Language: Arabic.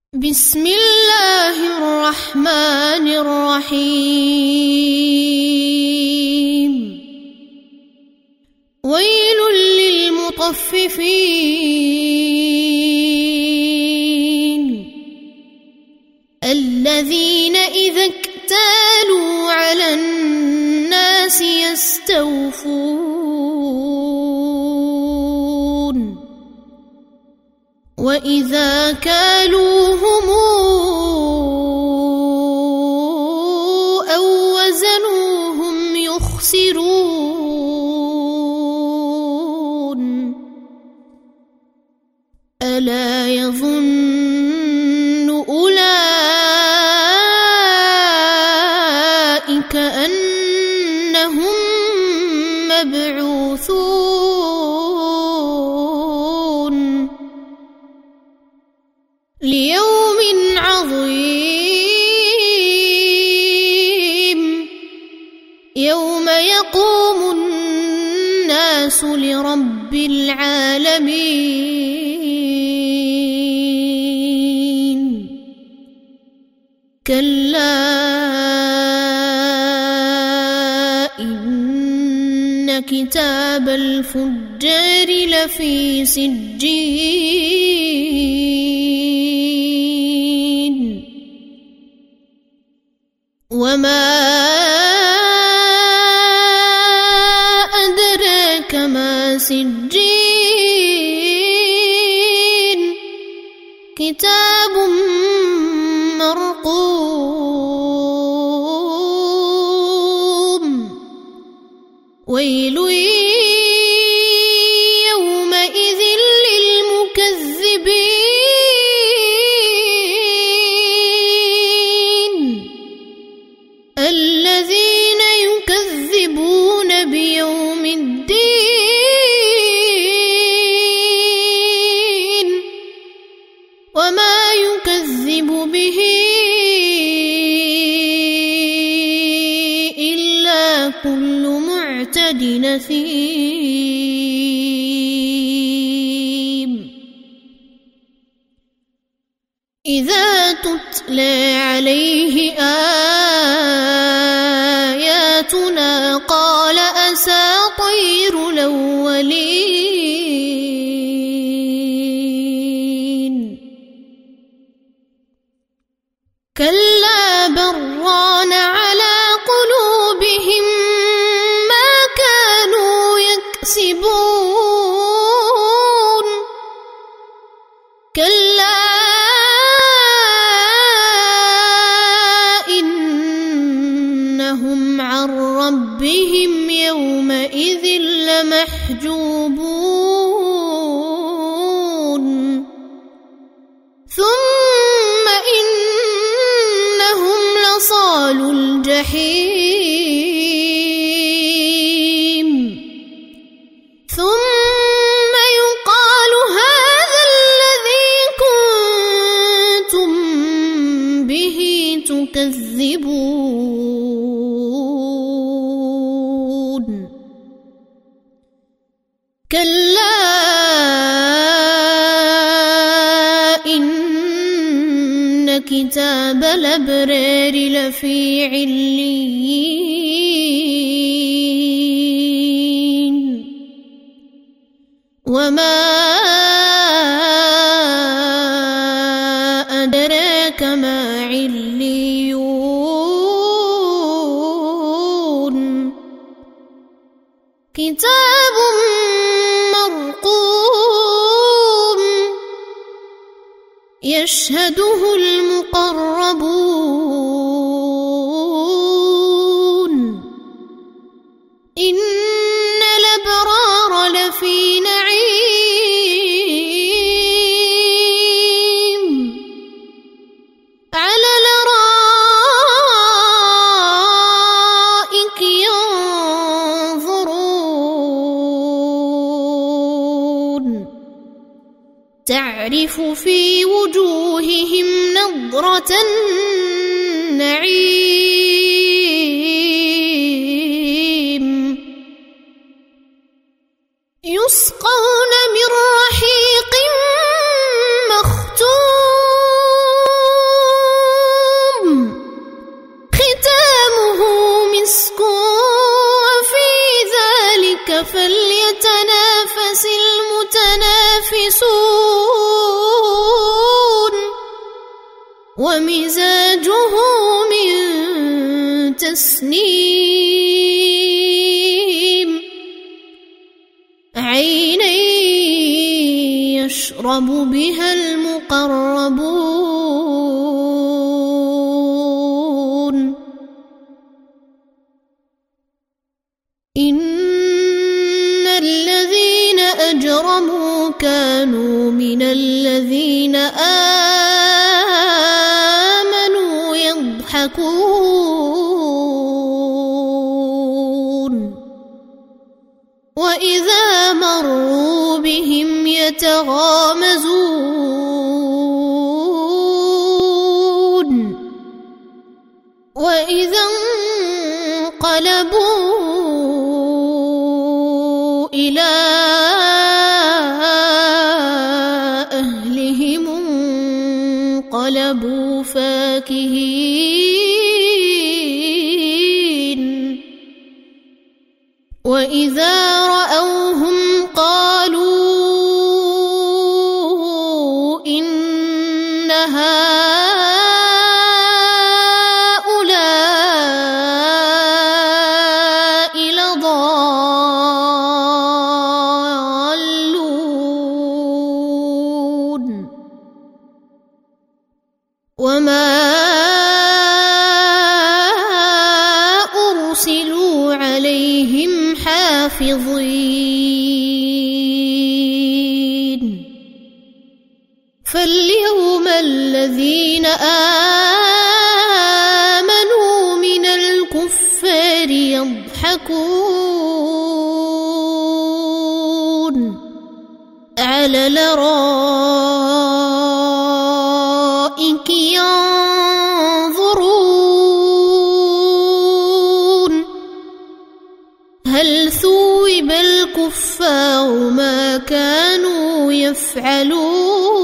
بسم الله الرحمن الرحيم ويل للمطففين الذين إذا اكتالوا على الناس يستوفون وإذا كالوهم أو وزنوهم يخسرون ألا يظن أولئك أنهم مبعوثون ليوم عظيم يوم يقوم الناس لرب العالمين كلا إن كتاب الفجار لفي سجين وما أدراك ما سجين كتاب مرقوم ويل يومئذ للمكذبين الذين يكذبون بيوم الدين وما يكذب به إلا كل معتد نثيم إذا تتلى عليه آياتنا قال أساطير الأولين كلا بران على قلوبهم ما كانوا يكسبون كلا إنهم عن ربهم يومئذ لمحجوبون ثم إنهم لصالو الجحيم ثم يقال هذا الذي كنتم به تكذبون كلا إن كتاب الأبرار لفي عليين وما أدراك ما عليون كتاب مرقوم يشهده المقربون إن الأبرار لفي نعيم على الأرائك ينظرون تعرف في وجوههم نضرة النعيم يسقون من رحيق مختوم ومزاجه من تسنيم عينا يشرب بها المقربون إن الذين أجرموا كانوا من الذين آمنوا يضحكون وإذا مروا بهم يتغامزون وإذا انقلبوا إلى أهلهم انقلبوا فاكهين وإذا رأوهم قالوا إن هؤلاء لضالون وما أرسلوا عليهم حافظين فاليوم الذين آمنوا من الكفار يضحكون على الأرائك ينظرون هل ثوب الكفار ما كانوا يفعلون